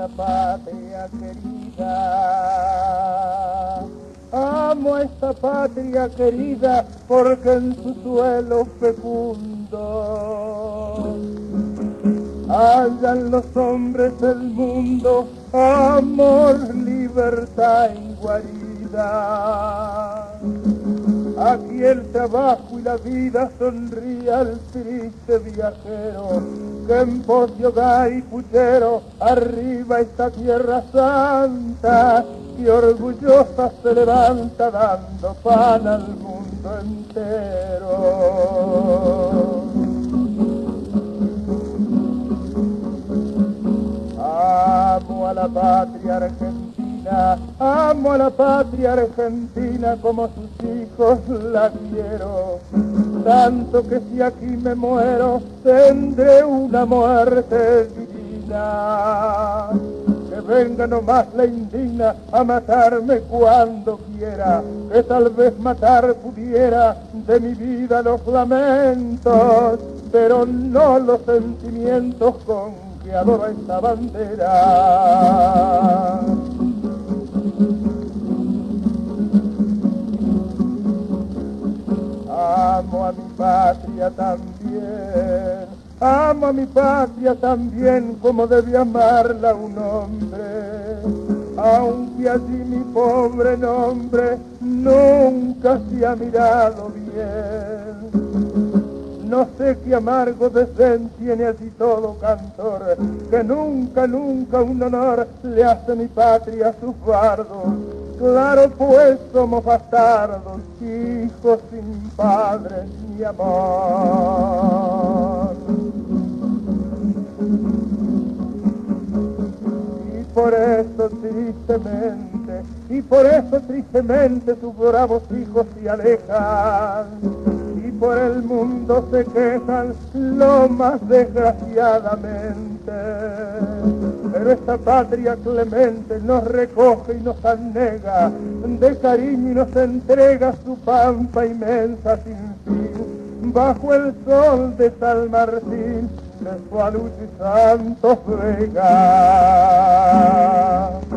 esta patria querida, amo a esta patria querida, porque en su suelo fecundo hallan los hombres del mundo amor, libertad y guarida. Aquí el trabajo y la vida sonríe al triste viajero, que en pos de hogar y puchero arriba esta tierra santa, que orgullosa se levanta dando pan al mundo entero. Amo a la patria argentina, amo a la patria argentina como sus hijos la quiero, tanto que si aquí me muero tendré una muerte divina. Que venga nomás la indigna a matarme cuando quiera, que tal vez matar pudiera de mi vida los lamentos, pero no los sentimientos con que adoro esta bandera. Amo a mi patria también, amo a mi patria también como debe amarla un hombre, aunque allí mi pobre nombre nunca se ha mirado bien. No sé qué amargo desdén tiene así todo cantor, que nunca, nunca un honor le hace mi patria a sus bardos. Claro pues somos bastardos, hijos sin padre ni amor. Y por eso tristemente sus bravos hijos se alejan, y por el mundo se quejan lo más desgraciadamente. Pero esta patria clemente nos recoge y nos anega de cariño y nos entrega su pampa inmensa sin fin, bajo el sol de San Martín, de Sualuch y Santos Vega.